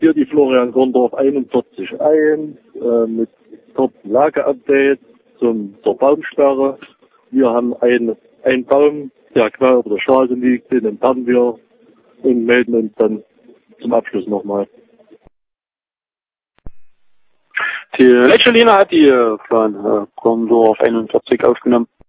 hier die Florian Gondorf 41.1 mit kurzen Lageupdate zur Baumsperre. Wir haben einen Baum, der quer über der Straße liegt, den entfernen wir und melden uns dann zum Abschluss nochmal. Die letzte Linie hat die von Gondorf 41 aufgenommen.